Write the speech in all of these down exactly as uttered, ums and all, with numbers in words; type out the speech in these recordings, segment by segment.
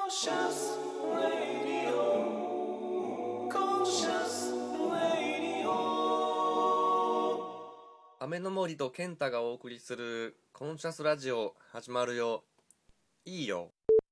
Conscious Radio Conscious Radio 雨の森と健太がお送りするコンシャスラジオ始まるよ。いいよ。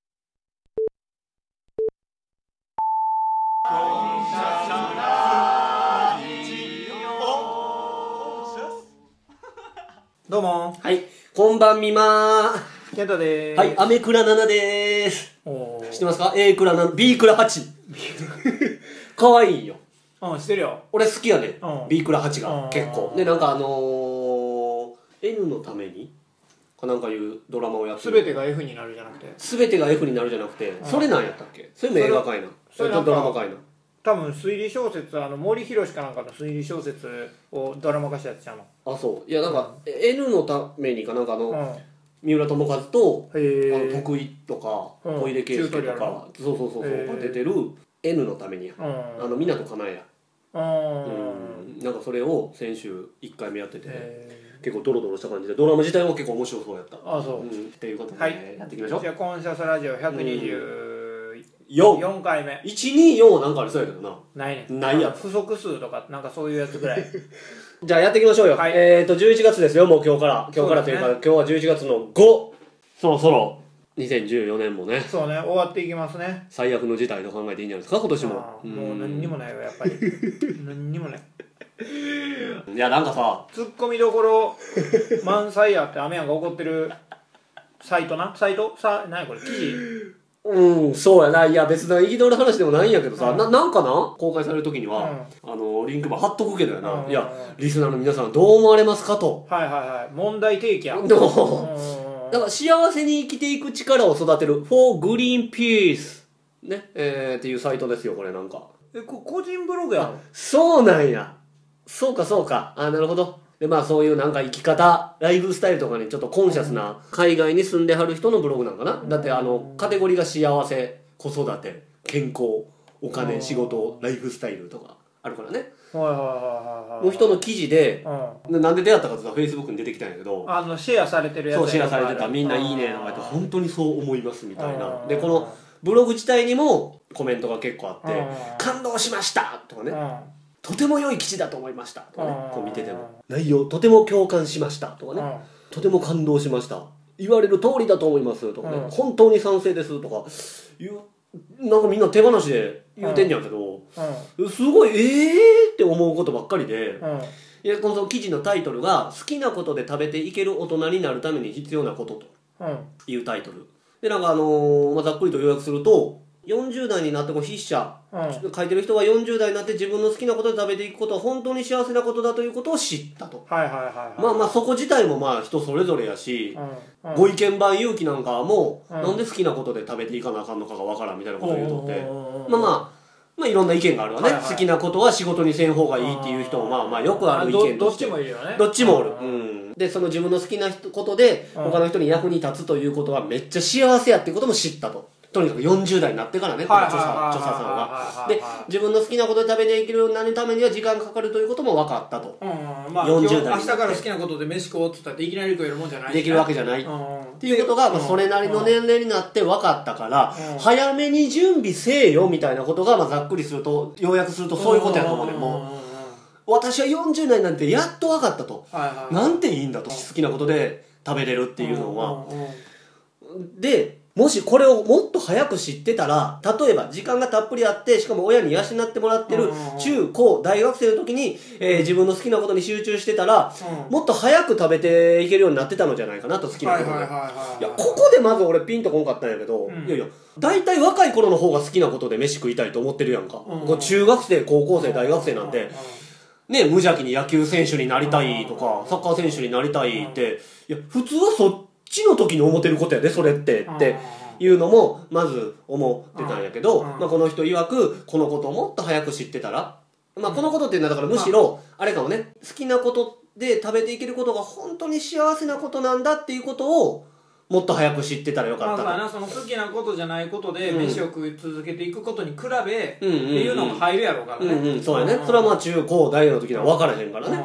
どうもはい、こんばんみまケントでーす。 ーはい、アメクラななでーす。 おー知ってますか？ A クラなな、B クラはち。かわいいよ。 うん、知ってるよ。 俺好きやね、 うん B クラはちがうん結構。で、なんかあのー、N のためにかなんかいうドラマをやってる。 すべてが F になるじゃなくて、 すべてが F になるじゃなくて、それなんやったっけ？それも映画かいな。 それそれなんかドラマかいな。 多分推理小説、あの森博かなんかの推理小説をドラマ化したやつちゃうの。 あ、そう。いや、なんか、N のためにかなんかあの、 うん。 三浦友和と、 へあのえ。 得意とか、 うん小出圭介とチュートリアルかの、 そうそうそうそう、 へーが出てる N のためにや。 うん。 あの、湊かなえや。 うん。 うん、なんかそれを先週いっかいめやってて、 へ結構ドロドロした感じでドラマ自体も結構面白そうやった。 ーあ、そう。 うん、っていうことで、 はいやっていきましょう。 じゃあコンシャスラジオひゃくにじゅうよん、 よんかいめ。 いちによんはなんかありそうやけどな。 ないね。 ないやんか不足数とかなんかそういうやつぐらい。 じゃあやっていきましょうよ。 はいえっとじゅういちがつですよ、もう今日から今日からというか、 そう今日はじゅういちがつのご、そろそろにせんじゅうよねんもね、 そうね、終わっていきますね。 最悪の事態と考えていいんじゃないですか、今年も。 あーもう何にもないよやっぱり。何にもない。 いや、なんかさ、 ツッコミどころ満載やって雨やんが怒ってるサイトなサイトさ何これ記事うん、そうやな。いや、別に憤る話でもないんやけどさ、 うんな、なんかな公開される時には、あの、リンクも貼っとくけどやな。 うんいや、リスナーの皆さんどう思われますかと。 はいはいはい問題提起やでも、 うんだから幸せに生きていく力を育てる For Greenpeace ね、えー、っていうサイトですよ、これなんか。 えこ個人ブログやろそうなんや。そうかそうか。あ、なるほど。で、まあそういうなんか生き方、ライフスタイルとかにちょっとコンシャスな海外に住んではる人のブログなんかな。だってあの、カテゴリーが幸せ、子育て、健康、お金、仕事、ライフスタイルとかあるからね。 はいはいはいはいはいの人の記事で、 うんでなんで出会ったかって言ったら Facebook に出てきたんやけど、 あのシェアされてるやつそうシェアされてたみんないいねとか言ってあー本当にそう思いますみたいなうんでこのブログ自体にもコメントが結構あってうん感動しましたとかねうんとても良い記事だと思いましたとかねうんこう見てても内容とても共感しましたとかねとても感動しました言われる通りだと思いますとかねうん本当に賛成ですとか言うなんかみんな手放しで言うてんやけどうんすごいええーって思うことばっかりでうんいやこの記事のタイトルが「好きなことで食べていける大人になるために必要なこと」とうんいうタイトルでなんかあのーまあ、ざっくりと要約するとよんじゅう代になってこう筆者、 うん書いてる人がよんじゅう代になって自分の好きなことで食べていくことは本当に幸せなことだということを知ったとはいはいはいはいまあまあそこ自体もまあ人それぞれやし、 うんうんご意見番勇気なんかも、 うんなんで好きなことで食べていかなあかんのかがわからんみたいなことを言うとってうんまあまあまあいろんな意見があるわね、 はいはい好きなことは仕事にせん方がいいっていう人もまあまあよくある意見どどっとしてちもいるよねどっちもおる、 ううんん、でその自分の好きな人ことでうん他の人に役に立つということはめっちゃ幸せやっていうことも知ったととにかくよんじゅう代になってからねこの著者著者さんがで自分の好きなことで食べていけるようになるためには時間かかるということも分かったとうんまあよんじゅう代今日明日から好きなことで飯食おうって言ったっていきなり食えるもんじゃないしできるわけじゃないっうんていうことがまあそれなりの年齢になって分かったからうん早めに準備せえよみたいなことがまあざっくりすると要約するとそういうことやと思うねんもううんうんうんうん私はよんじゅう代になってやっと分かったとはいはいなんていいんだと好きなことで食べれるっていうのはうんうんうんでもしこれをもっと早く知ってたら例えば時間がたっぷりあってしかも親に養ってもらってるうん中高大学生の時に、えー自分の好きなことに集中してたらうんもっと早く食べていけるようになってたのじゃないかなと好きなことで、 はいはいはいはいいやここでまず俺ピンとこんかったんやけど、 うんいやいや大体若い頃の方が好きなことで飯食いたいと思ってるやんか、 うんこう中学生高校生大学生なんて、ね、無邪気に野球選手になりたいとかサッカー選手になりたいっていや普通はそっちの時に思ってることやでそれってうんっていうのもまず思ってたんやけど、 うんまあ、この人曰くこのことをもっと早く知ってたら、まあ、このことっていうのはだからむしろあれかもね好きなことで食べていけることが本当に幸せなことなんだっていうことをもっと早く知ってたらよかまあったと。 そうやなその好きなことじゃないことでうん飯を食い続けていくことに比べってうんうんうんいうのも入るやろうからねうんうん、そうやね。それはまあ中高大の時には分からへんからね。 うんうんうん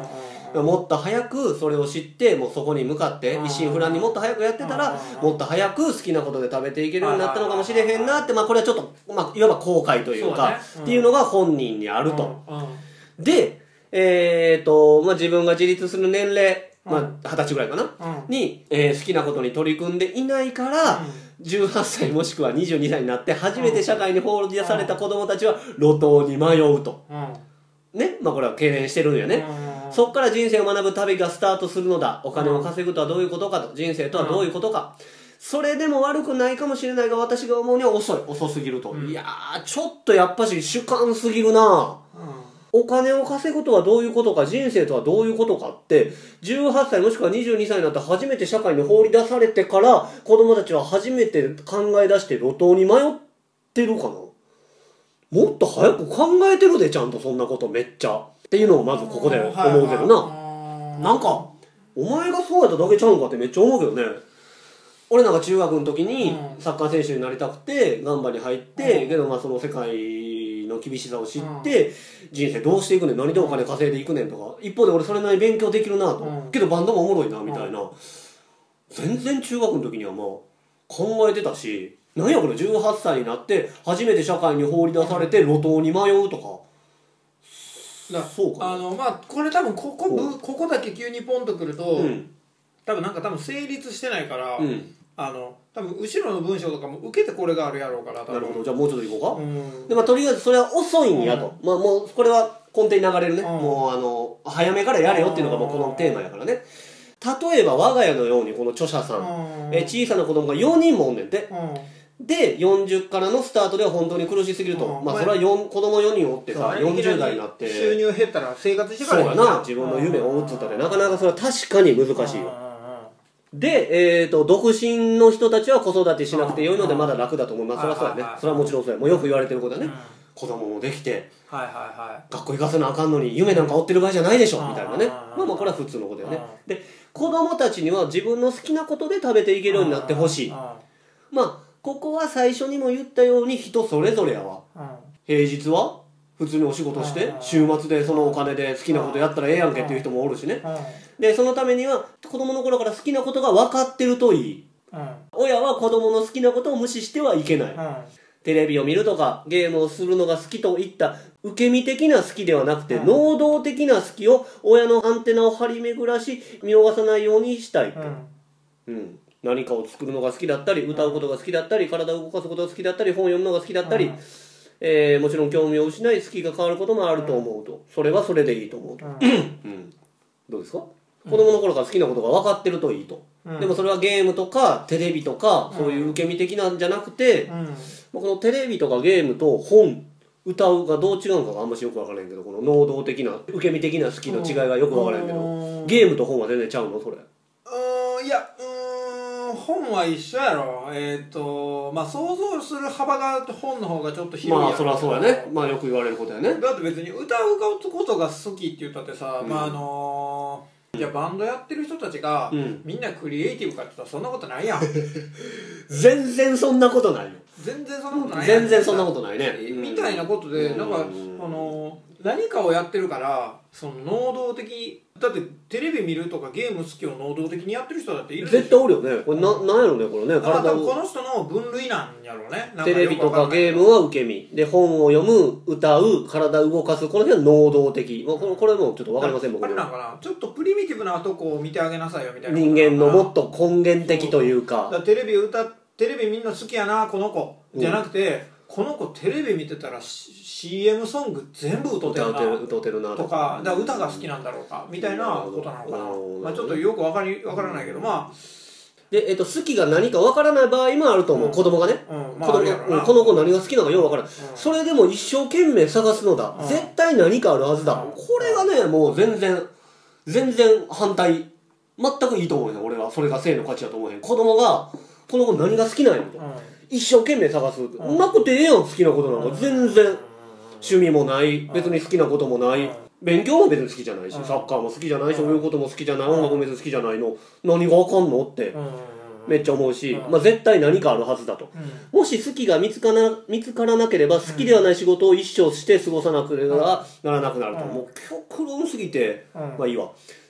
うんもっと早くそれを知ってもうそこに向かってうん一心不乱にもっと早くやってたらうんもっと早く好きなことで食べていけるようになったのかもしれへんなって、まあこれはちょっと、まあ、いわば後悔というかそうだねうんっていうのが本人にあると。 うんうんで、えーとまあ、自分が自立する年齢、まあ、 うんはたちぐらいかな、 うんに、えー好きなことに取り組んでいないから、じゅうはっさいもしくはにじゅうにさいになって初めて社会に放り出された子供たちは路頭に迷うと。 うんね。まあこれは懸念してるんやね。 うんそっから人生を学ぶ旅がスタートするのだ。お金を稼ぐとはどういうことかと。人生とはどういうことか。それでも悪くないかもしれないが、私が思うには遅い。遅すぎると。 うんいやー、ちょっとやっぱし主観すぎるなお金を稼ぐとはどういうことか、人生とはどういうことかって、じゅうはっさいもしくはにじゅうにさいになって初めて社会に放り出されてから、子供たちは初めて考え出して路頭に迷ってるかな。もっと早く考えてるで、ちゃんとそんなことめっちゃ。っていうのをまずここで思うけどな。なんか、お前がそうやっただけちゃうんかってめっちゃ思うけどね。俺なんか中学の時にうんサッカー選手になりたくてガンバに入って、 うんけどまあその世界の厳しさを知って、人生どうしていくねん、何でお金稼いでいくねんとか、一方で俺それなりに勉強できるなと、 うんけどバンドもおもろいなみたいな、全然中学の時にはまあ考えてたし、なんやこれじゅうはっさいになって初めて社会に放り出されて路頭に迷うとか。 だそうかなあのまあこれ多分ここうんぶここだけ急にポンとくると、 うん多分なんか多分成立してないから、 うんあの多分後ろの文章とかも受けてこれがあるやろうから多分なるほど、じゃあもうちょっといこうか、 うんでまあ、とりあえずそれは遅いんやと、まあもうこれは根底に流れるね、 うんもうあの早めからやれよっていうのがもうこのテーマやからね。例えば我が家のようにこの著者さん、 うんえ小さな子供がよにんもおんねんて、 うんでよんじゅうからのスタートでは本当に苦しすぎると、 うんまあそれはよん子供よにんおってさ、 そうねよんじゅう代になって収入減ったら生活してかそうらいいやな、自分の夢を追うっつったってなかなかそれは確かに難しいよ。で、えー、と独身の人たちは子育てしなくてよいのでまだ楽だと思います。それはそうやねはいはいはい。 それはもちろんそうや。もうよく言われてることだね。 うん子供もできてはいはいは学校行かせなあかんのに夢なんか追ってる場合じゃないでしょうんみたいなね。 うんまあまあこれは普通のことよね。 うんで子供たちには自分の好きなことで食べていけるようになってほしい。 うんまあここは最初にも言ったように人それぞれやわ。 うん平日は普通にお仕事してうん週末でそのお金で好きなことやったらええやんけっていう人もおるしね。 うんでそのためには子供の頃から好きなことが分かってるといい。 うん親は子供の好きなことを無視してはいけない。 うんテレビを見るとかゲームをするのが好きといった受け身的な好きではなくて、 うん能動的な好きを親のアンテナを張り巡らし見逃さないようにしたいと、 うんうん何かを作るのが好きだったり歌うことが好きだったり体を動かすことが好きだったり本を読むのが好きだったり、 うんえーもちろん興味を失い好きが変わることもあると思うと、それはそれでいいと思うと、 うんうんどうですか、子供の頃から好きなことが分かってるといいと、 うんでもそれはゲームとかテレビとかそういう受け身的なんじゃなくて、 うんまあこのテレビとかゲームと本歌うがどう違うのかがあんましよく分からへんけど、この能動的な受け身的な好きの違いがよく分からへんけど、 うんゲームと本は全然ちゃうのそれ。 うーんいやうーん本は一緒やろえっ、とまあ想像する幅が本の方がちょっと広いやろまあそりゃそうやね、まあよく言われることやね。 だって別に歌うことが好きって言ったってさ、 うんまああのーじゃあバンドやってる人たちが、 うんみんなクリエイティブかって言ったらそんなことないやん全然そんなことないよ。 全然そんなことないやん全然そんなことないね。 みたいなことで、 うんなんか、あの何かをやってるからその能動的だってテレビ見るとかゲーム好きを能動的にやってる人だっているでしょ絶対おるよね。これな、なんやろね、これね。 だから体を。 多分この人の分類なんやろうねなんかテレビとかゲームはは受け身。で、本を読む、歌う、体を動かす。この辺は能動的。まあ、これこれもちょっとわかりません、僕もあれなんかなちょっとプリミティブなとこを見てあげなさいよみたいな人間のもっと根源的というか。 だからテレビ歌テレビみんな好きやなこの子じゃなくて、この子テレビ見てたら シーエム ソング全部歌ってるな歌うてる、歌うてるなとかだから歌が好きなんだろうかみたいなことなのかな、まあ、ちょっとよくわかりわからないけどまで、えっと、好きが何かわからない場合もあると思う。 うん子供がね。 あ、うん、ま子供が、 ああるやろなうんこの子何が好きなのかようわからん。 んそれでも一生懸命探すのだ。 うん絶対何かあるはずだ。 うんこれがね、もう全然、全然反対。全くいいと思うよ、俺は。それが性の価値だと思うへん。子供が、この子何が好きなんやと。一生懸命探す。うまくてええやん、好きなことなんか。全然。趣味もない。別に好きなこともない。勉強は別に好きじゃないし、 うんサッカーも好きじゃないし、 うんそういうことも好きじゃない、 うん音楽も別に好きじゃないの。何がわかんのってうんうんめっちゃ思うし、 うんまあ絶対何かあるはずだと。 うんもし好きが見つからな見つからなければ好きではない仕事を一生して過ごさなければならなくなると、 うんもう極論すぎて、 うんまあいいわ。好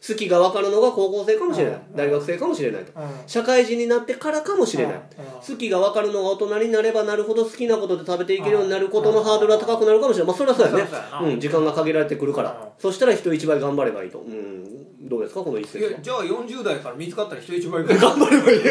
好きが分かるのが高校生かもしれない、 うん大学生かもしれないと、 うん社会人になってからかもしれない、 うん好きが分かるのが大人になればなるほど好きなことで食べていけるようになることのハードルは高くなるかもしれない、まあそれはそうやねそうやなうん、時間が限られてくるから、 うんそしたら人一倍頑張ればいいと、うん、どうですかこの一節は。 いやじゃあよんじゅう代から見つかったら人一倍頑張ればいい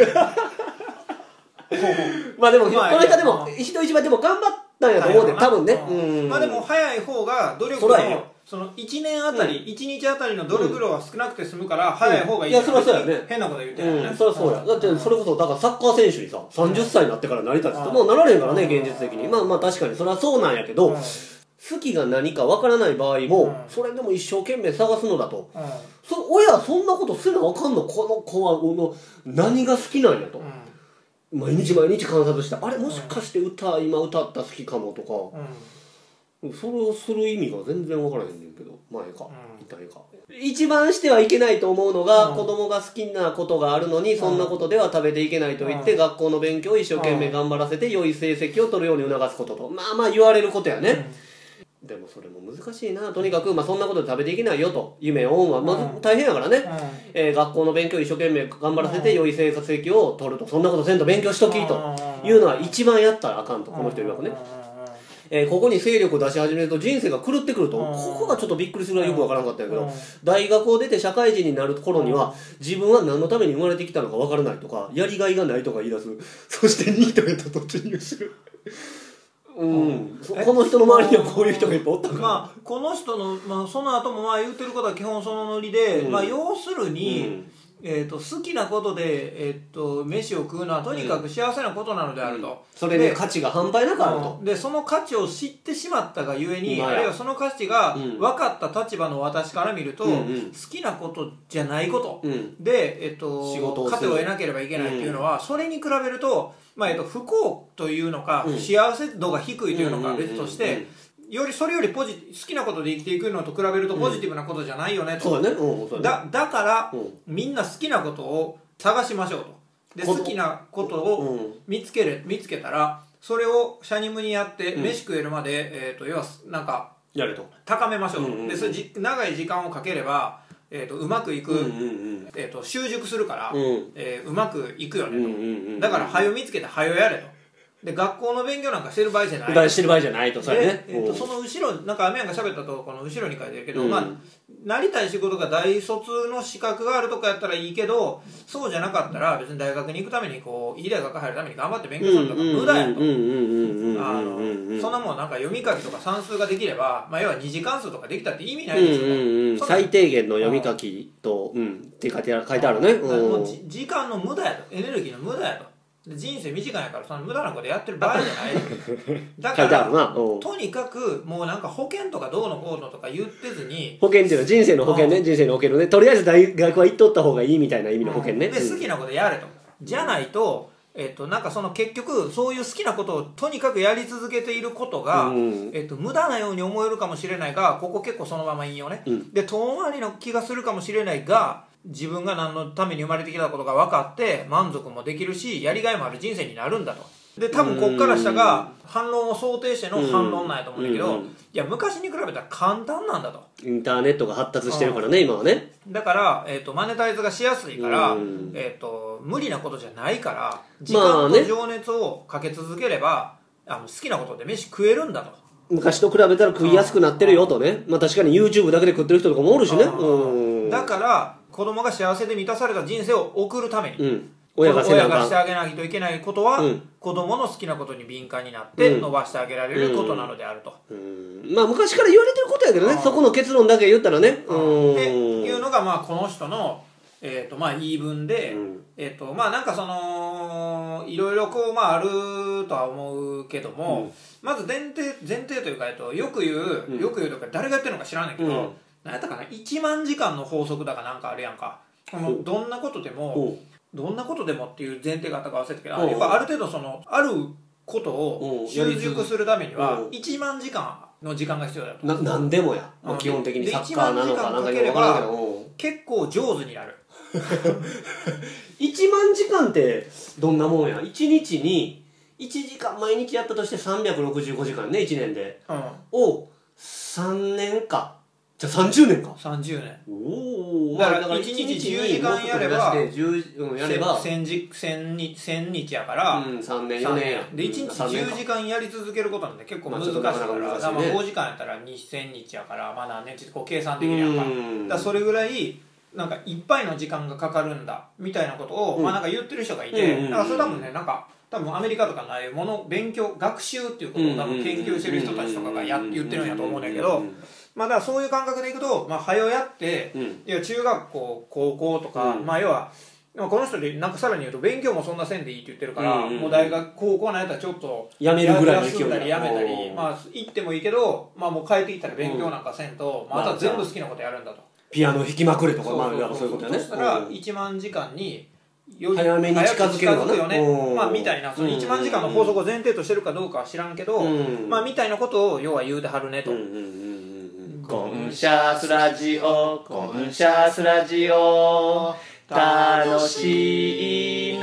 まあでも、 まあこの人でもいや人一倍でも頑張ったんやと思うで、多分ね、 うんうん、 まあでも早い方が努力そらいいよのそのいちねんあたり、いちにちあたりの努力量が少なくて済むから早い方がいい、 いやそりゃそうやね変なこと言ってないよね、 うん、そりゃそうや、だってそれこそだからサッカー選手にささんじゅっさいになってから成り立つってもうなられへんからね、現実的に。まあまあ確かにそれはそうなんやけど、 うん好きが何かわからない場合も、 うんそれでも一生懸命探すのだと、 うんそ親そんなことせなあかんの、この子はこの何が好きなんやと、毎日毎日観察して、あれもしかして歌、今歌った好きかもとか、 うんうんそれをする意味が全然分からへんねんけど、まあええか、 うん痛いか。一番してはいけないと思うのが、 うん子供が好きなことがあるのに、そんなことでは食べていけないと言って、 うん学校の勉強を一生懸命頑張らせて良い成績を取るように促すことと、まあまあ言われることやね、でもそれも難しいな。とにかく、まあ、そんなことで食べていけないよと、夢を追うのは、まずうん大変やからね、 うんえー学校の勉強を一生懸命頑張らせて良い成績を取ると、そんなことせんと勉強しときというのは一番やったらあかんと、この人曰くね。えーここに勢力を出し始めると人生が狂ってくると、 うんここがちょっとびっくりするぐらいよくわからなかったんやけど、 うん大学を出て社会人になる頃には、自分は何のために生まれてきたのかわからないとか、やりがいがないとか言い出す。そしてニートへと突入する。うん、そこの人の周りにはこういう人がいっぱいおったから、 まあこの人の、まあ、その後もまあ言ってることは基本そのノリで、 うんまあ要するに、 うんえー、と好きなことで、えー、と飯を食うのはとにかく幸せなことなのであると、 それで価値が半端なくあると。 でその価値を知ってしまったがゆえに、 まあやあるいはその価値がうん分かった立場の私から見ると、 うんうん好きなことじゃないこと、 うんで、えっと仕事をする糧を得なければいけないっていうのは、それに比べると、まあえっと、不幸というのか、 うん幸せ度が低いというのかうんうんうんうん別として、よりそれよりポジ好きなことで生きていくのと比べるとポジティブなことじゃないよねと、 そうだね、うん、そうだね。 だだから、 うんみんな好きなことを探しましょうと。でこ好きなことうをん見つける見つけたらそれをシャニムにやってうん飯食えるまで、えー、と要はなんかやれと。 高めましょうと、 うんうんうんでそれじ長い時間をかければ、えー、とうまくいく、 うんうんうん。 えー、と習熟するから、 うんえーうまくいくよねと、 うんうんうんだから早見つけて早やれと。で学校の勉強なんかしてる場合じゃない。 大してる場合じゃないと、それでね。 えー、とうんその後ろなんかアメヤンが喋ったとこの後ろに書いてるけど、 うんまあなりたい仕事が大卒の資格があるとかやったらいいけど、そうじゃなかったら別に大学に行くためにこういい大学入るために頑張って勉強するとか無駄やと。 うんうんうんうんうんあうんうんうんのそんなもんなんか読み書きとか算数ができれば、まあ、要は二次関数とかできたって意味なうんいですよ、 うんうんそんな最低限の読み書きと、うん、って書いてある書いてあるね。 だからもううんじ時間の無駄やと、エネルギーの無駄やと。で人生短いやからその無駄なことやってる場合じゃないだから書いてあるな。うんとにかくもうなんか保険とかどうのこうのとか言ってずに保険っていうのは人生の保険ね、 うん人生の保険のね。とりあえず大学は行っとった方がいいみたいな意味の保険ね。 で好きなことやれと、じゃないと、えっと、なんかその結局そういう好きなことをとにかくやり続けていることが、 うんえっと、無駄なように思えるかもしれないがここ結構そのまま引用ね、 うんで遠回りの気がするかもしれないが自分が何のために生まれてきたことが分かって満足もできるしやりがいもある人生になるんだと。で多分こっから下が反論を想定しての反論なんやと思うんだけど、 うんうんいや昔に比べたら簡単なんだと。 インターネットが発達してるからね、今はね。 だから、えー、とマネタイズがしやすいから、 うんえー、と無理なことじゃないから時まあね間と情熱をかけ続ければ、あの好きなことで飯食えるんだと。 昔と比べたら食いやすくなってるよとね。まあ確かに YouTube だけで食ってる人とかもおるしね。うん。 だから子供が幸せで満たされた人生を送るために、 うん。親がせなあかん親がしてあげないといけないことは、 うん子供の好きなことに敏感になってうん伸ばしてあげられることなのであると。 うんまあ昔から言われてることやけどね、 うんそこの結論だけ言ったらね。うん。 っていうのがまあこの人の、えーとまあ、言い分で、 うんえーとまあなんかそのいろいろこう、まあ、あるとは思うけども、まず前提前提というか、えっと、よく言う、 うんよく言うとか誰がやってるのか知らないけど、 うん何やったかないちまんじかんの法則だかなんかあるやんか。こほうのどんなことでもほどんなことでもっていう前提があったか忘れたけど、 ほう要はある程度そのあることをうん習熟するためにはうんいちまんじかんの時間が必要だと。 ななんでもや、まあ、 うん基本的にでサッカーなのかなんかよく分からんけどうん結構上手になる。 いちまんじかんってどんなもんや。いちにちにいちじかん毎日やったとしてさんびゃくろくじゅうごじかんね、いちねんでうんをさんねんかじゃあさんじゅうねんか。 さんじゅうねんおお。 だからいちにちじゅうじかんやればじゅう、うん、やればせんじ千日千日やから、 うん、さんねんよねんやでいちにちじゅうじかんやり続けることなんで結構難しいから、 まあちょっとなかなか難しいねだからまあごじかんやったらにせんにちやからまあ何年ってこう計算できるやんか、 うんだからそれぐらいなんかいっぱいの時間がかかるんだみたいなことを、 うんまあなんか言ってる人がいて、 うんだからそれ多分ねなんか多分アメリカとかのああいうもの勉強学習っていうことを多分研究してる人たちとかがや言ってるんやと思うんだけど、まあだからそういう感覚でいくと、まあ、早やって、 うん、 いや中学校高校とか、 うんまあ要はまあこの人でなんかさらに言うと勉強もそんなせんでいいって言ってるから、 うんうんうんもう大学高校なんやったらちょっとやめるぐらいの勢い休んだりやめたりおーまあ行ってもいいけど、まあ、もう帰ってきたら勉強なんかせんと、まあ、あとは全部好きなことやるんだと、 ピアノ弾きまくれとか、 そうまあ、 そうそうそういうことやね。 そしたらうんいちまんじかんにより早めに近づけるのかな早く近づくよね、 うんまあ、みたいなそのいちまんじかんの法則を前提としてるかどうかは知らんけど、 うんまあ、みたいなことを要は言うてはるねと、 うんうんうんうん。コンシャスラジオ、コンシャスラジオ、楽しい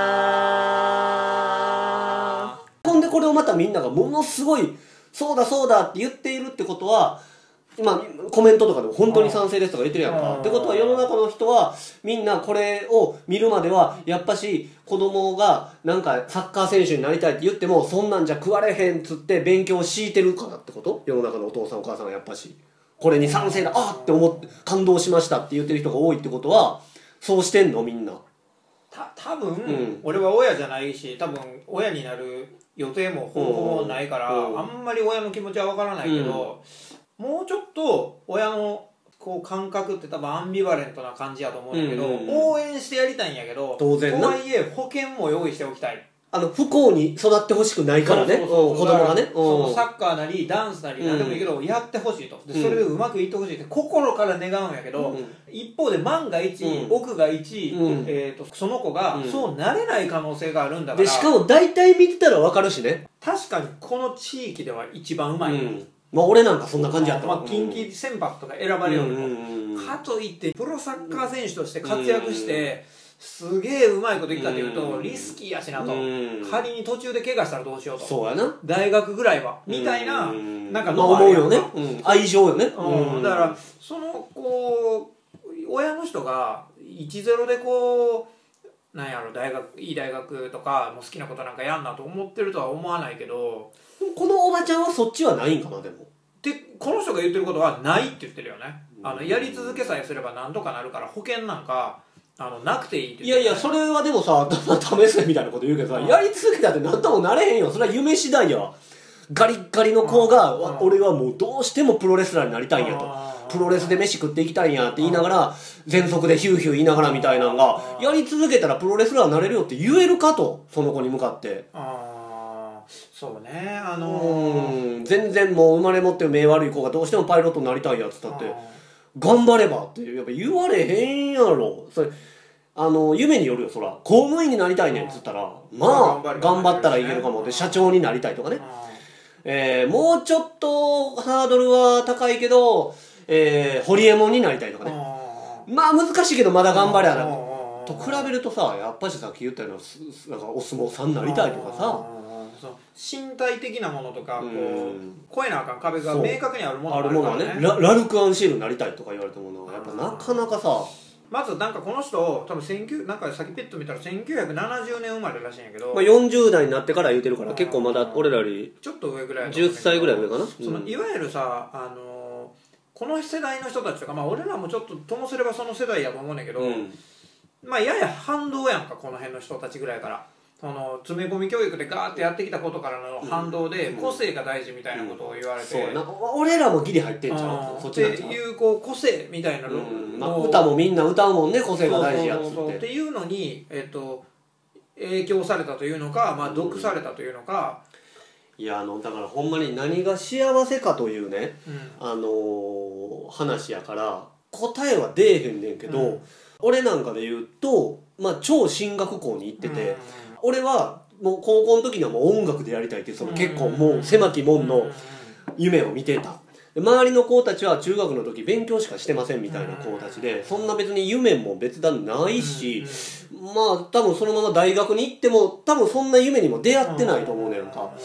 な。ほんでこれをまたみんながものすごいそうだそうだって言っているってことは、まあ、コメントとかでも本当に賛成ですとか言ってるやんか。ってことは世の中の人はみんなこれを見るまではやっぱし子供がなんかサッカー選手になりたいって言ってもそんなんじゃ食われへんっつって勉強を強いてるからってこと？世の中のお父さんお母さんがやっぱしこれに賛成だ、あって思って感動しましたって言ってる人が多いってことはそうしてんのみんな。 た多分、 ん俺は親じゃないし多分親になる予定もほぼほぼないから、 うんあんまり親の気持ちは分からないけど、もうちょっと親のこう感覚って多分アンビバレントな感じやと思うんだけど、 うんうんうん応援してやりたいんやけど当然なとはいえ保険も用意しておきたいあの不幸に育ってほしくないからね、 そうそうそううん子供がね。 そのうんサッカーなりダンスなり何でもいいけど、やってほしいとでうんそれでうまくいってほしいって心から願うんやけど、 うん一方で万が一、 うん奥が一、 うんえー、とその子が、 うんそうなれない可能性があるんだからでしかも大体見てたら分かるしね。 確かにこの地域では一番うまい、 うんまあ俺なんかそんな感じやったわ。 まあ、近畿選抜とか選ばれるのも、 うんうんうんかといってプロサッカー選手として活躍して、すげえうまいこといったっていうと、 うんリスキーやしなと、 うん仮に途中で怪我したらどうしようとそうやな。 大学ぐらいはみたいな、 うんなんかまあのもあるやんか思うよね。うん愛情よね。 うんだからそのこう親の人がいちゼロでこうなんやろ大学いい大学とかもう好きなことなんかやんなと思ってるとは思わないけどこのおばちゃんはそっちはないんかなでも。 でこの人が言ってることはないって言ってるよねあのやり続けさえすれば何とかなるから保険なんかあのなくていいってい言ってるやいやそれはでもさ試せみたいなこと言うけどさ、 うんやり続けたって何ともなれへんよ。それは夢次第や。ガリッガリの子が、 うんわ俺はもうどうしてもプロレスラーになりたいんやと。 あープロレスで飯食っていきたいんやって言いながら全速でヒューヒュー言いながらみたいなのがうんやり続けたらプロレスラーになれるよって言えるかと、その子に向かってあーそうねあうのーーん全然もう生まれ持って目悪い子がどうしてもパイロットになりたいやつだってあ頑張ればってやっぱ言われへんやろ。それあの夢によるよ。そら公務員になりたいねんっつったらまあ頑張ったらいけるかも。で社長になりたいとかね、 ーあえー、もうちょっとハードルは高いけど、えー、ホリエモンになりたいとかーね。 あーまあ難しいけどまだ頑張りゃなあーと比べるとさ、やっぱしさっき言ったようなすなんかお相撲さんになりたいとかさ、 あーそう身体的なものとかこうんう越えなあかん壁がそう明確にあるものあがるものはね、ララルク・アンシエルになりたいとか言われたものはやっぱなかなかさ、 まずなんかこの人多分せんきゅうなんかさっきペット見たらせんきゅうひゃくななじゅうねん生まれらしいんやけど、 まあ、よんじゅう代になってから言うてるから結構まだ俺らよりちょっと上ぐらいだとじゅっ思うんだけどさいぐらい上かな、 そのいわゆるさあのこの世代の人たちとかまあ俺らもちょっとともすればその世代やと思うんだけど、 うんまあやや反動やんかこの辺の人たちぐらいからその詰め込み教育でガーってやってきたことからの反動で個性が大事みたいなことを言われて、 そうやな俺らもギリ入ってんちゃあーうそっちなんちゃうっていうこう個性みたいなのうんまあ、歌もみんな歌うもんね個性が大事やっつそうそうそうそうっってていうのに、えっと、影響されたというのか、まあ、毒されたというのか、 いやあのだからほんまに何が幸せかというね、 うんあのー話やから答えは出えへんねんけど、 うん俺なんかで言うと、まあ、超進学校に行ってて、 うん俺はもう高校の時にはもう音楽でやりたいっていうそのうん結構もう狭き門の夢を見てた。で周りの子たちは中学の時勉強しかしてませんみたいな子たちで、そんな別に夢も別段ないし、まあ多分そのまま大学に行っても多分そんな夢にも出会ってないと思うねんか。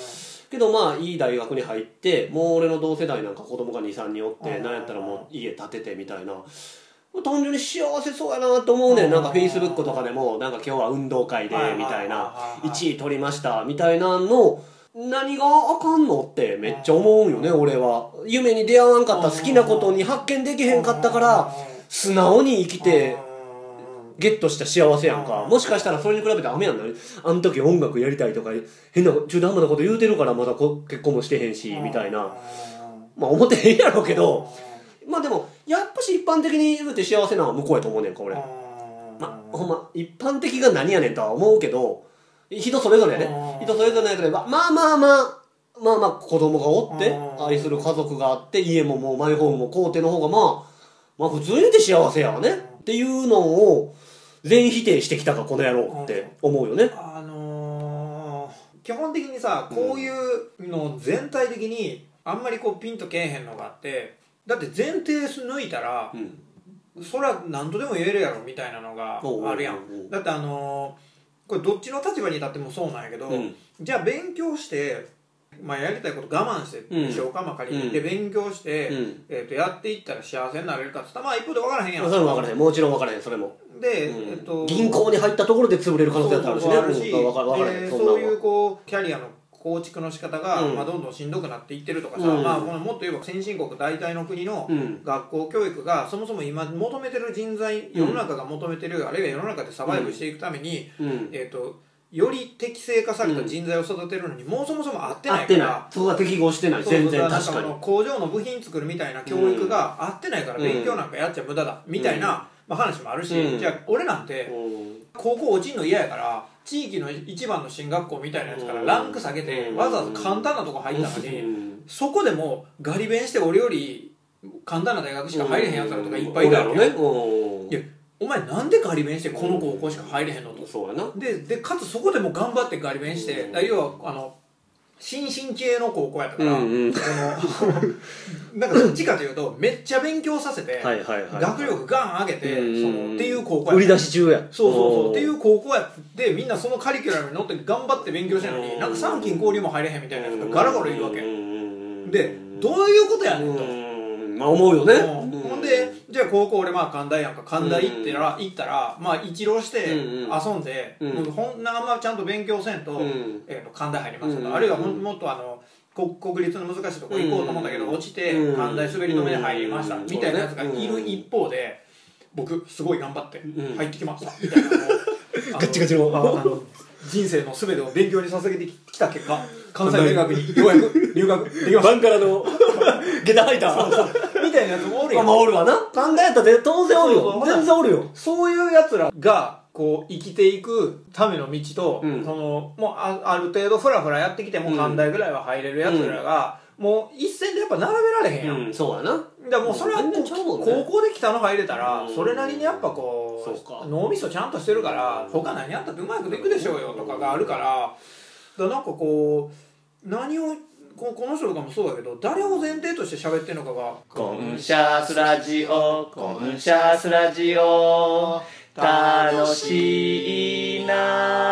けどまあいい大学に入ってもう俺の同世代なんか子供がにさんにんおってなんやったらもう家建ててみたいな単純に幸せそうやなと思うねん。なんかフェイスブックとかでもなんか今日は運動会でみたいないちい取りましたみたいなの何があかんのってめっちゃ思うよね。俺は夢に出会わんかった好きなことに発見できへんかったから素直に生きてゲットした幸せやんか。もしかしたらそれに比べて雨やんなあの時音楽やりたいとか変な中途半端なこと言うてるからまだこ結婚もしてへんしみたいなまあ思ってへんやろうけどまあでもやっぱし一般的に言うて幸せなのは向こうやと思うねんか俺。まあほんま一般的が何やねんとは思うけど人それぞれやね人それぞれやけどまあまあまあまあまあまあ子供がおって愛する家族があって家ももうマイホームも買うての方がまあまあ普通に言うて幸せやわねっていうのを全否定してきたかこの野郎って思うよね。 あのー、基本的にさこういうの全体的にあんまりこうピンとけえへんのがあってだって前提抜いたら、うん、そりゃ何とでも言えるやろみたいなのがあるやん。だってあのー、これどっちの立場に立ってもそうなんやけど、うん、じゃあ勉強してまあ、やりたいこと我慢してでしょうか、うん、まあ、仮にで勉強して、うん、えー、とやっていったら幸せになれるかって言ったらまあ一方で分からへんやん。 それも分からへんもちろん分からへんそれもで、 うんえー、と銀行に入ったところで潰れる可能性だってあるしね。 そうそうそうあるし、 うん、分か分からへん、 でそそういうこうキャリアの構築の仕方が、うん、まあ、どんどんしんどくなっていってるとかさ、うん、まあ、このもっと言えば先進国大体の国の学校教育がそもそも今求めてる人材世の中が求めてる、あるいは世の中でサバイブしていくために、うん、えー、とより適正化された人材を育てるのにもうそもそも合ってないから、 そこが適合してない全然確かに工場の部品作るみたいな教育が合ってないから勉強なんかやっちゃ無駄だみたいな、まあ、話もあるし、うん、じゃあ俺なんて高校落ちんの嫌やから地域の一番の進学校みたいなやつからランク下げてわざわざ簡単なとこ入ったのにそこでもガリ勉して俺より簡単な大学しか入れへんやつらとかいっぱいいるやろね。いやお前なんでガリ勉してこの高校しか入れへんのと。 そうやな。 ででかつそこでも頑張ってガリ勉して、要はあの新進系の高校やったから、うんうん、そのなんかどっちかというとめっちゃ勉強させて、はいはいはい、学力ガン上げて、うん、そのっていう高校や。 売り出し中や。 そうそうそうっていう高校やってみんなそのカリキュラムに乗って頑張って勉強してるのになんか参勤交流も入れへんみたいなやつがガラガラいるわけ。でどういうことやねんと。 まあ思うよね。 ほんでじゃあ高校俺まあ関大やんか関大行ってら、行ったらまあ一浪して遊んで、うん、ほんなまちゃんと勉強せんと、うん、えー、と関大入りますとか、うん、あるいはももっとあの国, 国立の難しいとこ行こうと思ったけど、うん、落ちて関大滑り止めで入りました、うん、みたいなやつがいる一方で僕すごい頑張って入ってきました、うん、みたいなのをガッチガチのあの人生の全てを勉強に捧げてきた結果関西大学にようやく留学できました。 バンからの下駄履いたそうそうみたいなやつもおるやん。 まあおるわな。関大やったら当然おるよ。そうそう全然おるよ。 そういうやつらがこう生きていくための道と、うん、そのもう あ, ある程度フラフラやってきても関大ぐらいは入れるやつらが、うん、もう一線でやっぱ並べられへんやん、 うん、そうやな。 だからもうそれは、ね、高校で北の入れたら、うん、それなりにやっぱこう脳みそちゃんとしてるから他何やったってうまくでいくでしょうよとかがあるから、だからなんかこう何をこの人とかもそうだけど誰を前提として喋ってんのかがコンシャスラジオコンシャスラジオ楽しいな。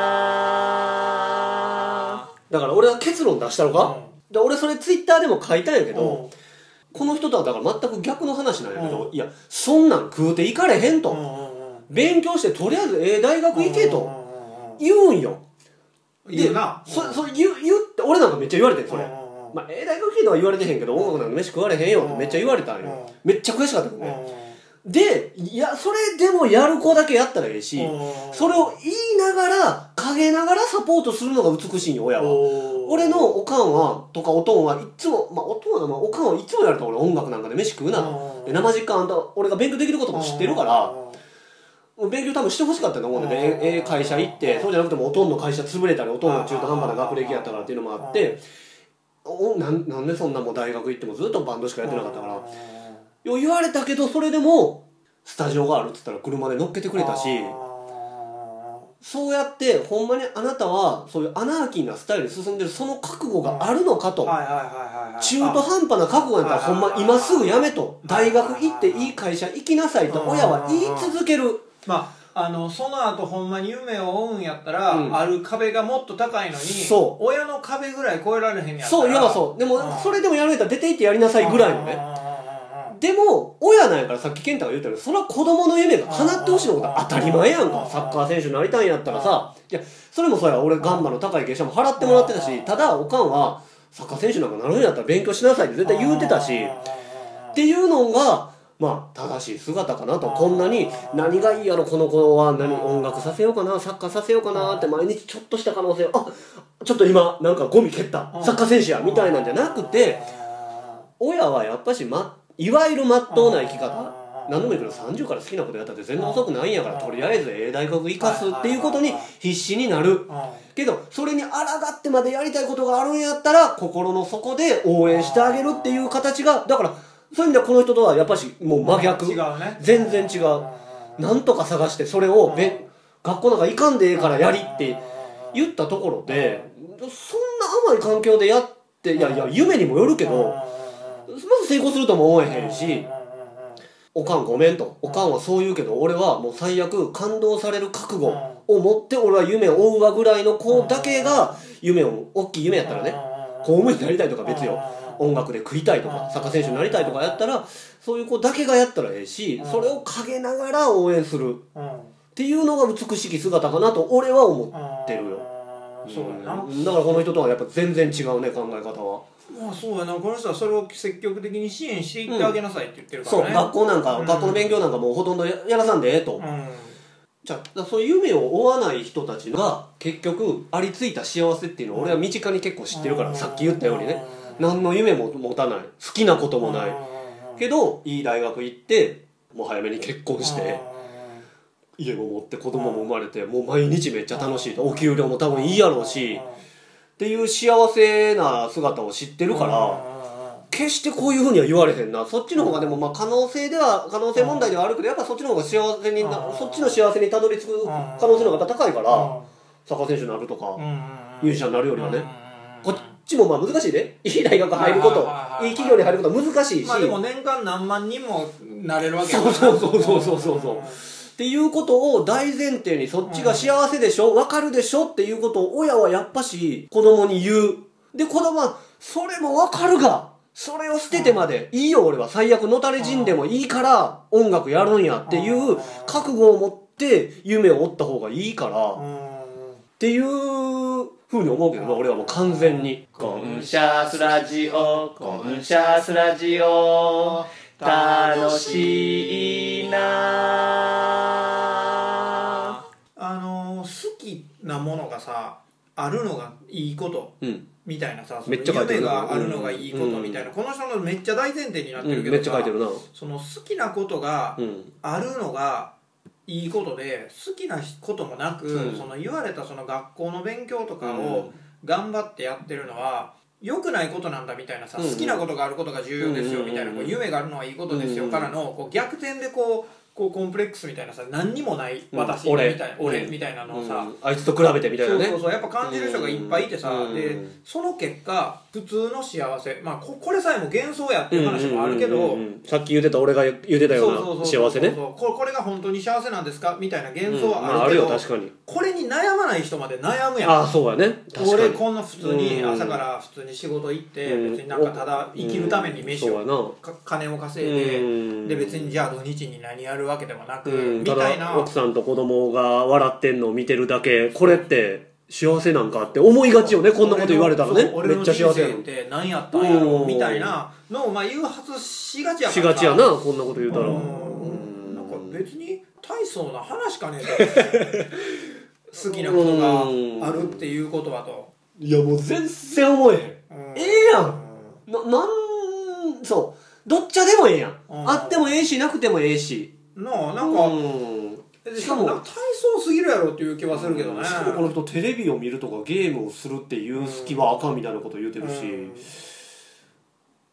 だから俺は結論出したのか、うん、で俺それツイッターでも書いたんやけど、うん、この人とはだから全く逆の話なんやけど、うん、いやそんなん食うていかれへんと、うんうんうん、勉強してとりあえずええ大学行けと言うんよ。 言うな。 そそれ言う言って俺なんかめっちゃ言われてんそれ。まあ、ええ大学行けとは言われてへんけど音楽なんか飯食われへんよってめっちゃ言われたんよ。めっちゃ悔しかったんね。でいやそれでもやる子だけやったらええし、それを言いながら陰ながらサポートするのが美しいんよ親は。俺のおかんはとかおとんはいつも、まあおとんは、まあ、おかんはいつもやると俺音楽なんかで飯食うなで生実家あんた俺が勉強できることも知ってるから勉強多分してほしかったと思うんでね。ええ会社行ってそうじゃなくてもおとんの会社潰れたりおとんが中途半端な学歴やったからっていうのもあってお な, なんでそんなもう大学行ってもずっとバンドしかやってなかったからよ言われたけどそれでもスタジオがあるっつったら車で乗っけてくれたしそうやってほんまにあなたはそういうアナーキーなスタイルに進んでるその覚悟があるのかと中途半端な覚悟やったらほんま今すぐやめと大学行っていい会社行きなさいと親は言い続ける。 まああのその後ほんまに夢を追うんやったら、 うんある壁がもっと高いのにそう親の壁ぐらい越えられへんやったらそういやそうでもうんそれでもやめたら出て行ってやりなさいぐらいのねでも親なんやからさっき健太が言ったけどそれは子供の夢が叶ってほしいのことは当たり前やんかサッカー選手になりたいんやったらさいやそれもそうや俺ガンマの高い月謝も払ってもらってたしただおかんはサッカー選手なんかなるんやったら勉強しなさいって絶対言うてたしっていうのがまあ正しい姿かなとこんなに何がいいやろこの子は何音楽させようかなサッカーさせようかなって毎日ちょっとした可能性あちょっと今なんかゴミ蹴ったサッカー選手やみたいなんじゃなくて親はやっぱし、ま、いわゆるまっとうな生き方何でもいいけどさんじゅうから好きなことやったって全然遅くないんやからとりあえずええ大学行かすっていうことに必死になるけどそれに抗ってまでやりたいことがあるんやったら心の底で応援してあげるっていう形がだからそういう意味ではこの人とはやっぱしもう真逆違うね全然違うなんとか探してそれをべ学校なんか行かんでええからやりって言ったところでそんな甘い環境でやっていやいや夢にもよるけどまず成功するとも思えへんしおかんごめんとおかんはそう言うけど俺はもう最悪感動される覚悟を持って俺は夢を追うわぐらいの子だけが夢を大きい夢やったらね公務員になりたいとか別よ音楽で食いたいとかサッカー選手になりたいとかやったらそういう子だけがやったらええしそれを陰ながら応援するっていうのが美しき姿かなと俺は思ってるよそうやなだからこの人とはやっぱ全然違うね考え方はまあそうやなこの人はそれを積極的に支援していってあげなさいって言ってるからねそう学校なんかうん学校の勉強なんかもうほとんどややらさんでええとうんじゃあそういう夢を追わない人たちが結局ありついた幸せっていうのを俺は身近に結構知ってるからさっき言ったようにね何の夢も持たない好きなこともないけどいい大学行ってもう早めに結婚して家も持って子供も生まれてもう毎日めっちゃ楽しいとお給料も多分いいやろうしっていう幸せな姿を知ってるから決してこういうふうには言われへんなそっちの方がでもまあ可能性では可能性問題ではあるけどやっぱそっちの方が幸せになそっちの幸せにたどり着く可能性の方が高いからサッカー選手になるとかミュージシャンになるよりはねこっちもまあ難しいでいい大学入ることいい企業に入ることは難しいしまあでも年間何万人もなれるわけやそうそうそうそうそうそうそうっていうことを大前提にそっちが幸せでしょ分かるでしょっていうことを親はやっぱし子供に言うで子供はそれも分かるがそれを捨ててまでいいよ俺は最悪のたれ死んでもいいから音楽やるんやっていう覚悟を持って夢を追った方がいいからっていうふうに思うけどな俺はもう完全にコンシャスラジオコンシャスラジオ楽しいなあの好きなものがさあるのがいいことうんみたいなさそのめっちゃ書いてる夢があるのがいいことみたいな、この人のめっちゃ大前提になってるけどさ、 うんめっちゃ書いてるなその好きなことがうんあるのがいいことで好きなこともなく、 うんその言われたその学校の勉強とかうを頑張ってやってるのは良くないことなんだみたいなさ、 うん好きなことがあることが重要ですよみたいな、 うんこう夢があるのはいいことですようんからのこう逆転でこうこうコンプレックスみたいなさ何にもない私うん俺みたいな、俺うんみたいなのをさ、 うんあいつと比べてみたいなねそうそうそうやっぱ感じる人がいっぱいいてさ、 うんでその結果普通の幸せまあここれさえも幻想やっていう話もあるけど、 うんうんうんうんさっき言ってた俺が言ってたような幸せねそうこれこれが本当に幸せなんですかみたいな幻想うんまああるはあるけど、 よ確かにこれに悩まない人まで悩むやんああそうやね確かに俺こんな普通にうん朝から普通に仕事行ってうん別になんかただ生きるために飯そうやなをか金を稼いでうんで別にじゃあ土日に何やるわけでもなくうんみただたいな奥さんと子供が笑ってんのを見てるだけこれって幸せなんかって思いがちよねこんなこと言われたらねめっ俺のちゃ幸せやの人生って何やったんやろうんみたいなのをまあ誘発しがちやかしらがちやなこんなこと言うたらううんんなんか別に大層な話かねえと好きなことがあるっていうことはといやもう全然思えへんうんええやんななんそうどっちでもええやんうんあってもええしなくてもええしなあなんか、 うんしかもなんか体操すぎるやろっていう気はするけどねしかもこの人テレビを見るとかゲームをするっていう好きはあかんみたいなこと言うてるし、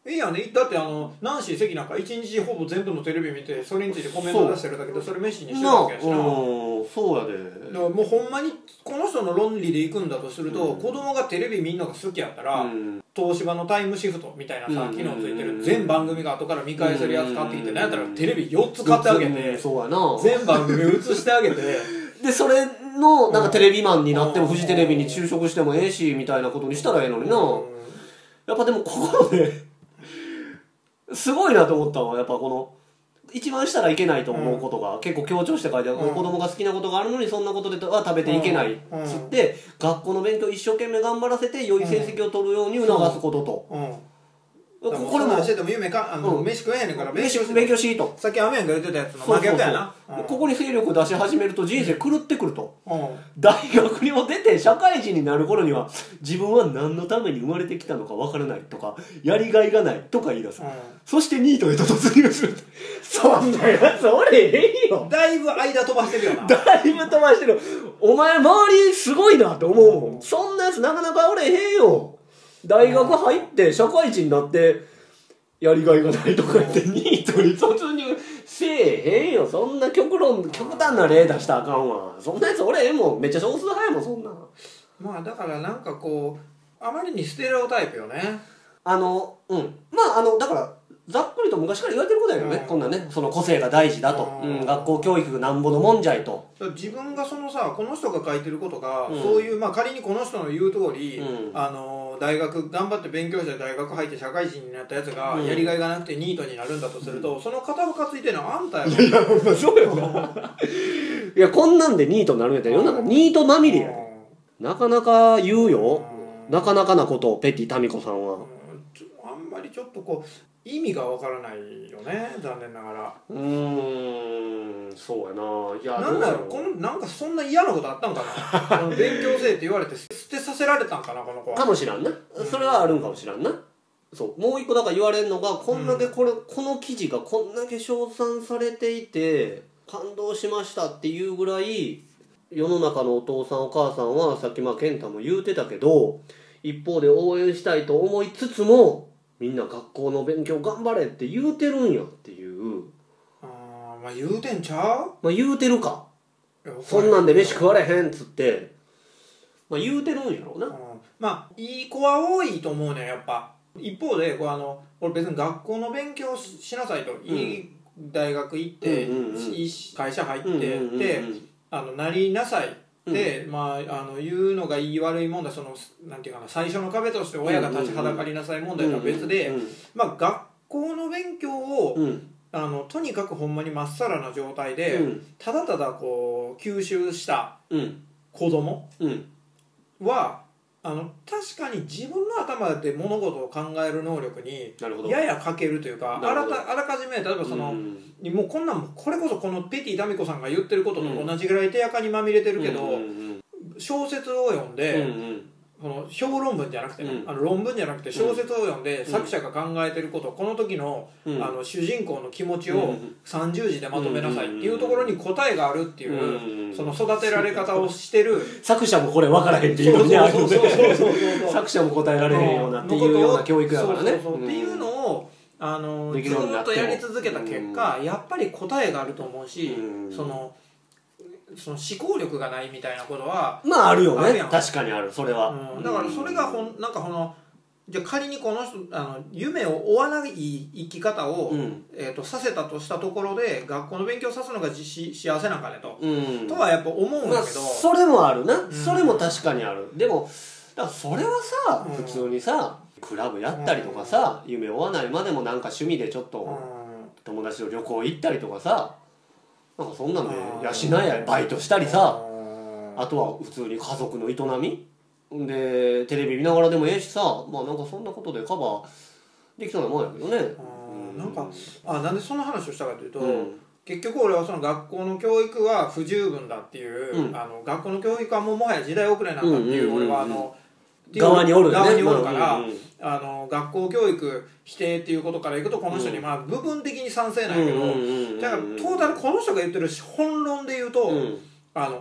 いいやね。だってあのナンシー関なんか一日ほぼ全部のテレビ見てそれについてコメント出してるだけど、それメッシにしてるなあわけやしな。 うんそうやでだからもうほんまにこの人の論理でいくんだとすると、 うん子供がテレビ見んのが好きやったら、 うん東芝のタイムシフトみたいなさ、 うん機能ついてる全番組が後から見返せるやつ買ってきて、なんやったらテレビよっつ買ってあげうんてそうやな全番組映してあげてでそれのなんかテレビマンになってもうんフジテレビに就職してもええしみたいなことにしたらええのになやっぱでもここですごいなと思ったわやっぱこの一番したらいけないと思うことが結構強調して書いてある、 うん子供が好きなことがあるのにそんなことでは食べていけないっうんつって学校の勉強一生懸命頑張らせて良い成績を取るように促すことと、 うんこここれもれもしてても夢かあの、 うん飯食えへんねんから勉勉強強して勉強しいとさっきアメンが言ってたやつのそうそうそう真逆やな。うんここに勢力出し始めると人生狂ってくるとうん大学にも出て社会人になる頃には自分は何のために生まれてきたのかわからないとかやりがいがないとか言い出す、 うそしてニートへと突入するそんなやつ俺ええよんだいぶ間飛ばしてるよな。 だいぶ飛ばしてるお前周りすごいなって思うもんそんなやつなかなかおれへんよ大学入って社会人になってやりがいがないとか言ってニートに突入せえへんよそんな極論極端な例出したらあかんわそんなやつ俺ええもんめっちゃ少数派やもんそんなまあだからなんかこうあまりにステレオタイプよね。 あのうんまああのだからざっくりと昔から言われてることやよね、 うんこんなんねその個性が大事だと、 うんうん、学校教育がなんぼのもんじゃいとだから自分がそのさこの人が書いてることが、 うんそういうまあ仮にこの人の言う通り、 うんあの大学頑張って勉強して大学入って社会人になったやつがうんやりがいがなくてニートになるんだとすると、その片がついてるのはあんたやろ。 いやほんまそうよないやこんなんでニートになるんやったら世の中ニートまみれやでなかなか言うようんなかなかなことをペティタミコさんはうんちょあんまりちょっとこう意味がわからないよね残念ながら。 うーんそうやないやなんだろうどうこのなんかそんな嫌なことあったんかなこの勉強せえって言われて捨てさせられたんかなこの子は。 かもしらんなそれはあるんかもしらんなそうもう一個だから言われるのがこんだけこれ、この記事がこんだけ称賛されていて感動しましたっていうぐらい世の中のお父さんお母さんはさっきまあ健太も言うてたけど一方で応援したいと思いつつもみんな学校の勉強頑張れって言うてるんやっていうあーまあ言うてんちゃうまあ言うてるかいやそんなんで飯食われへんっつってまあ言うてるんやろうなうんまあいい子は多いと思うねやっぱ。一方でこうあの俺別に学校の勉強ししなさいと、いい大学行って、 うんうんうんいい会社入って、 うんうんうんうんであのなりなさいで、まあ、あの言うのがいい悪い問題そのなんていうかな最初の壁として親が立ちはだかりなさい問題とは別で、 うんまあ、学校の勉強を、 うんうんあのとにかくほんまにまっさらな状態で、 うんただただこう吸収したうん子供うんはあの確かに自分の頭で物事を考える能力になるほどやや欠けるというかあらなるほどたあらかじめ例えばその、 うんもうこんなんもこれこそこのペティ・ダミコさんが言ってることと同じぐらい手垢にまみれてるけど、 うんうん小説を読んで、 うんうんこの評論文じゃなくてね、 うんあの論文じゃなくて小説を読んで、 ん作者が考えてることこの時の,、 うんあの主人公の気持ちをうんさんじゅうじでまとめなさいっていうところに答えがあるっていう、 うんその育てられ方をしてる作者もこれ分からへんっていうのねあるのそうそうそうそうで作者も答えられへんようなっていうような教育やからねそうそうそうっていうのをあのでずきるようになってもっとやり続けた結果、やっぱり答えがあると思うし、 うんそのその思考力がないみたいなことは、 まああるよねあるやん確かにあるそれは、 うん、だからそれがほんなんかこのじゃあ仮にこの人あの夢を追わない生き方を、 うんえー、とさせたとしたところで学校の勉強さすのがじし幸せなんかねと、 うんとはやっぱ思うんまあだけど、 それもあるな、 んそれも確かにあるでもだからそれはさ、 うん普通にさクラブやったりとかさ、夢追わないまでもなんか趣味でちょっと、 うん友達と旅行行ったりとかさなんかそんなんでうん養いやバイトしたりさうんあとは普通に家族の営みでテレビ見ながらでもええしさまあなんかそんなことでカバーできそうなもんやけどねうんなんかあなんでそんな話をしたかというと、 うん結局俺はその学校の教育は不十分だっていう、 うんあの学校の教育はもうもはや時代遅れなんだっていう、 うんうんうんうん俺はあのっていう側におるよね側におるから、 うんうんうんあの学校教育否定っていうことからいくとこの人にまあ部分的に賛成なんやけど、 うんうんうんうんだからトータルこの人が言ってる本論で言うと、 うんあの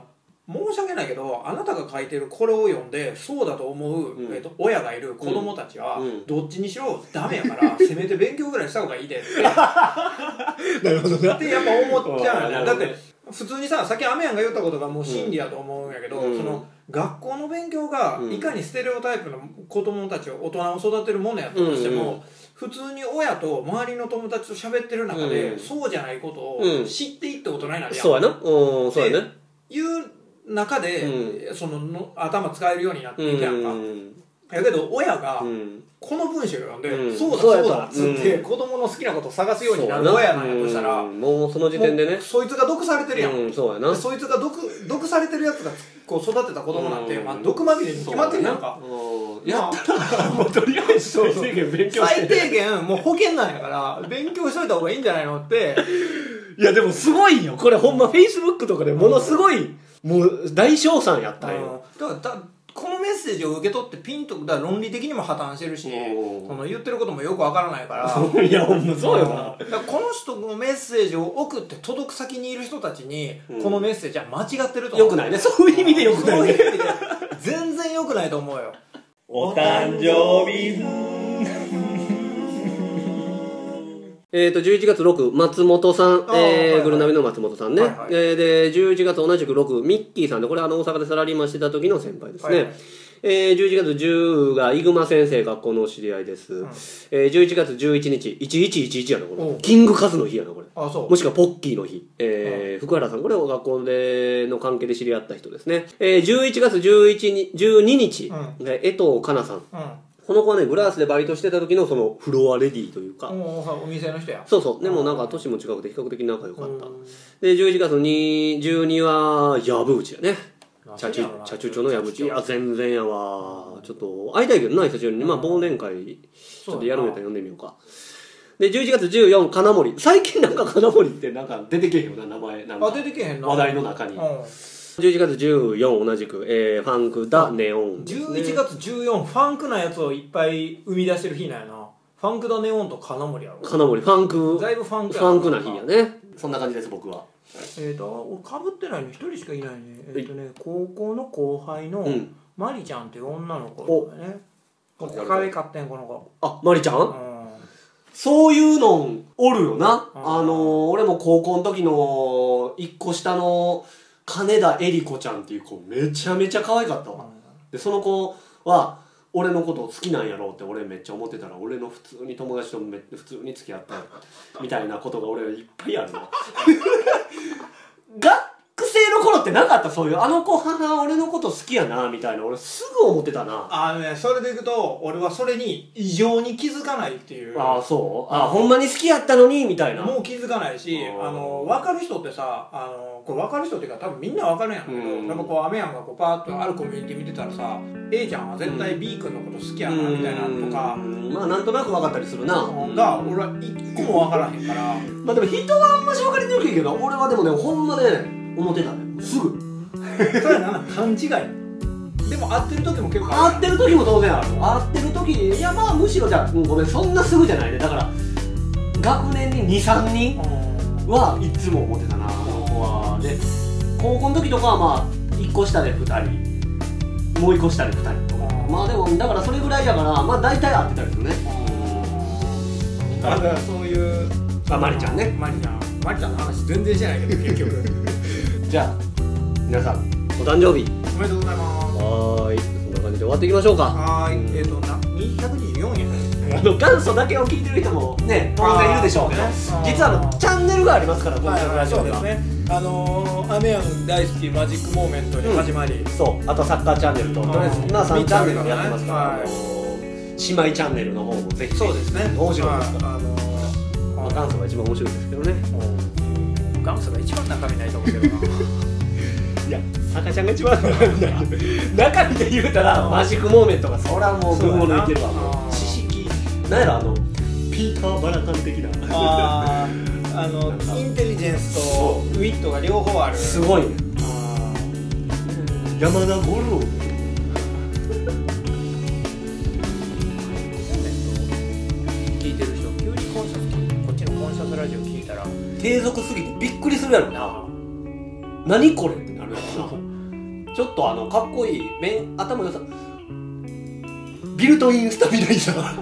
申し訳ないけどあなたが書いてるこれを読んでそうだと思う、 うんえー、と親がいる子供たちは、 うんどっちにしろダメやからせめて勉強ぐらいした方がいいでってなるほどなってやっぱ思っちゃうよね。 うんだって普通にささっきアメヤンが言ったことがもう真理やと思うんやけど、 うんその学校の勉強がいかにステレオタイプの子供たちを大人を育てるものやったとしても、 うんうん普通に親と周りの友達と喋ってる中で、 うんそうじゃないことをうん知っていって大人になるやん。 そうやなうんそうやねいう中で、 うそのの頭使えるようになっていくやんか、 うんやけど親がうんこの文章を読んで、 うんそうだそうやとそうだっつって、 うん子供の好きなことを探すようになるそう親なんやとしたら、 うんもうその時点でねもうそいつが毒されてるやん、 うんそうやなでそいつが毒毒されてるやつがこう育てた子供なんて、 うんまあ、毒まみれに決まってるやんか。 うんまあやったらもうとりあえず最低限勉強して最低限もう保険なんやから勉強しといた方がいいんじゃないのっていやでもすごいよこれほんまフェイスブックとかでものすごいもう大称賛やったんよだからだこのメッセージを受け取ってピンとだから論理的にも破綻してるし、 うんその言ってることもよくわからないからいやほんまそうよなだからこの人のメッセージを送って届く先にいる人たちに、 うんこのメッセージは間違ってると思う。 よくないねそういう意味でよくないねそういう意味で全然よくないと思うよ。 お誕生日えーとじゅういちがつろく松本さん、 あーはいはいえーグルナビの松本さんね、 はいはいえーでじゅういちがつ同じくろくミッキーさんでこれあの大阪でサラリーマンしてた時の先輩ですね、 はいはいえーじゅういちがつじゅうがイグマ先生学校のお知り合いです、 んえーじゅういちがつじゅういちにちいちいちいちいちやなこおうれキングカズの日やなこれあそうもしくはポッキーの日、えー福原さんこれは学校での関係で知り合った人ですね、えーじゅういちがつじゅういちにちじゅうににち、 うえー江藤かなさんうんこの子はねグラースでバイトしてた時のそのフロアレディーというか、 おーお店の人や。 そうそうでもなんか年も近くて比較的仲良かったうんでじゅういちがつにじゅうには藪内やね茶中何やろな茶中町の藪内いや全然やわちょっと会いたいけどな久しぶりにまあ忘年会ちょっとやるんやったら呼んでみようかでじゅういちがつじゅうよっか金森最近なんか金森ってなんか出てけへんよな名前なんかあ出てけへんな。 話題の中にうんじゅういちがつじゅうよっか同じく、えー、ファンクダネオンですねじゅういちがつじゅうよっかファンクなやつをいっぱい生み出してる日なんやな。ファンクだネオンと金森やろ。 金森ファンクだいぶファンクファンクな日やねそんな感じです僕はえーと俺かぶってないの一人しかいないね。えっ、とね高校の後輩のうんマリちゃんっていう女の子だね。ここ可愛かったんこの子。 あマリちゃん、 うんそういうのおるよな。 うんあのー、俺も高校の時の一個下の金田恵里子ちゃんっていう子めちゃめちゃ可愛かったわ。で、その子は俺のこと好きなんやろうって俺めっちゃ思ってたら俺の普通に友達とめ普通に付き合ったみたいなことが俺いっぱいあるな。学生の頃ってなかったそういうあの子は俺のこと好きやなみたいな俺すぐ思ってたな。 あのねそれでいくと俺はそれに異常に気づかないっていう。 ああそうあほんまに好きやったのにみたいな。 もう気づかないし、 あーあの分かる人ってさあのこれ分かる人っていうか多分みんな分かるんやろうけど、 うんやっぱこうアメヤンがこうパーッとあるコミュニティ見てたらさ A ちゃんは絶対 B 君のこと好きやなみたいなのとかうんまあなんとなく分かったりするな。 が俺は一個も分からへんからまあでも人はあんまし分かりにくいけど俺はでもねほんまね思ってたねすぐそれはなんか勘違いでも会ってる時も結構会ってる時も当然ある会ってる時にいやまあむしろじゃあ、うん、ごめんそんなすぐじゃないねだから学年ににさんにんうんはいつも思ってたなあの子はで高校の時とかはまあいっこ下でふたりもういっこ下でふたりとかまあでもだからそれぐらいだからまあ大体会ってたりするねだからそういうあマリちゃんねマリちゃんマリちゃんの話全然してないけど結局じゃあ皆さんお誕生日おめでとうございますはーいそんな感じで終わっていきましょうかはーいえっ、ー、となにひゃくにじゅうよんやねあの元祖だけを聞いてる人もね当然いるでしょうけどあー実はあのチャンネルがありますからこのラジオにはそうですねあのー、アメヤン大好きマジックモーメントに始まり、 そうあとサッカーチャンネルととりあえずまあさんチャンネルでやってますから、 はいあの姉妹チャンネルの方もぜひそうですね面白いですから、 あのー、 まあ、元祖が一番面白いですけどね元祖が一番中身ないと思うけどないや坂ちゃんが一番中身で言うたらマジックモーメントがそらもう群を抜いてるわもう知識なんやろあのピーター・バラカン的なあーあのインテリジェンスとウィットが両方あるすごいねあー山田五郎聞いてる人急にコンシャスこっちのコンシャスラジオ聞いたら低俗すぎてびっくりするやろな何これってなるやろなちょっとあのかっこいい面頭良さビルトインスタビライザー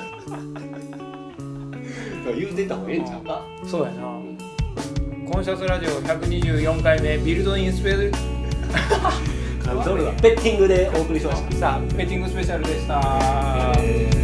言うてた方がええんちゃうか。 そうやな、コンシャスラジオひゃくにじゅうよんかいめビルドインスペルどれだペッティングでお送りしました。 さあペッティングスペシャルでした、 えー